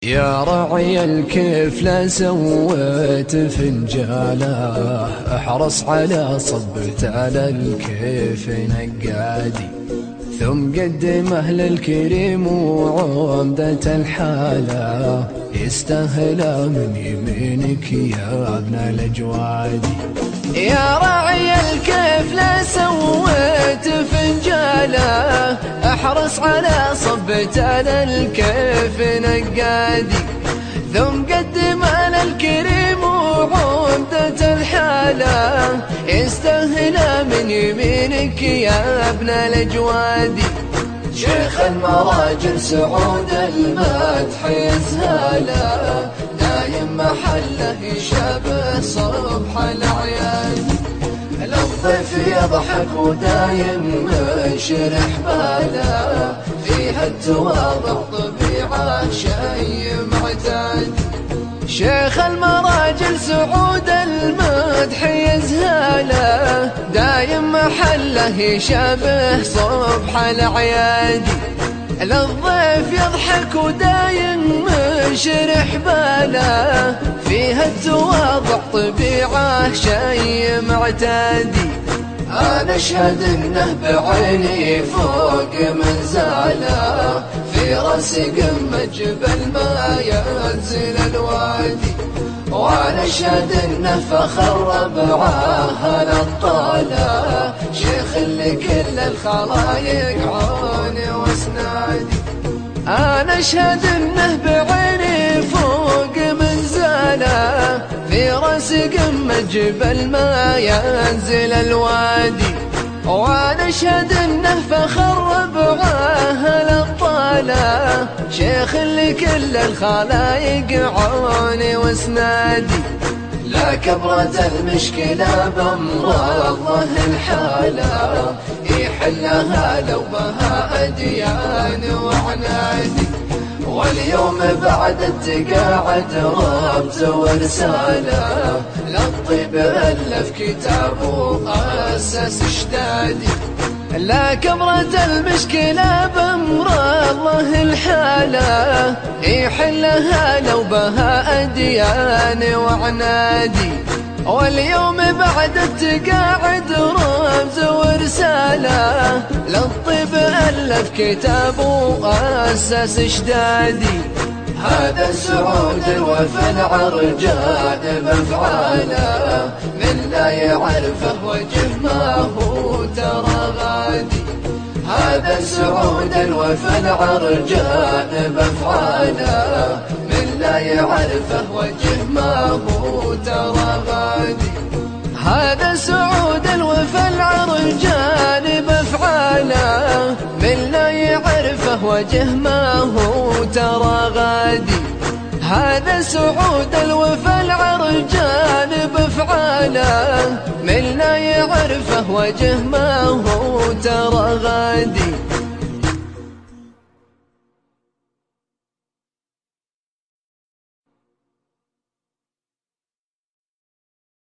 يا رعي الكيف لا سويت فنجاله، احرص على صبت على الكيف نقادي، ثم قدمه للكريم وعمدة الحالة، يستاهل من يمينك يا ابن الأجوادي. يا راعي الكيف لا سويت فنجاله، احرص على صبت على الكيف نقادي، ثم قدم على الكريم وعمدة الحالة، يستاهل من يمينك يا ابن الأجوادي. شيخ المراجل سعود المدح يزهاله، دايم محله يشابه صبح الأعياد، الضيف يضحك ودايم منشرح باله، فيها التواضع طبيعة شي معتاد. شيخ المراجل سعود المدح يزهاله، دايم محله يشابه صبح الأعياد، للضيف يضحك ودايم منشرح باله، فيها التواضع طبيعة شي معتادي. أنا أشهد إنه بعيني فوق منزاله، في راسي قمة جبل ما ينزل الوادي، وأنا أشهد إنه فخر ربعه الأبطالة، شيخ لكل الخلايق عوني واسنادي. أنا أشهد إنه بعيني فوق منزاله، في راس قمة جبل ما ينزل الوادي، وأنا أشهد إنه فخر ربعه الأبطالة، شيخ لكل الخلايق عوني واسنادي. لا كبرة المشكلة بمرضه الحالة، يحلها لو بها أديان وعنادي، واليوم بعد التقاعد ربط ورسالة، للطيب ألف كتاب وأسس اشتادي. لا كبرة المشكلة بمرضه الحالة، يحلها لو بها أديان وعنادي، واليوم بعد التقاعد رمز ورسالة، للطب ألف كتاب وأسس اشدادي. هذا سعود الوفا العرجان بأفعاله، من لا يعرفه وجه ما هو ترى غادي. هذا سعود الوفا العرجان بأفعاله، من لا يعرفه وجه ما هو ترى غادي. هذا سعود الوفا العرجان بأفعاله، من لا يعرفه وجه ما هو ترى غادي. هذا سعود الوفا العرجان بأفعاله، من لا يعرفه وجه ما هو ترى غادي.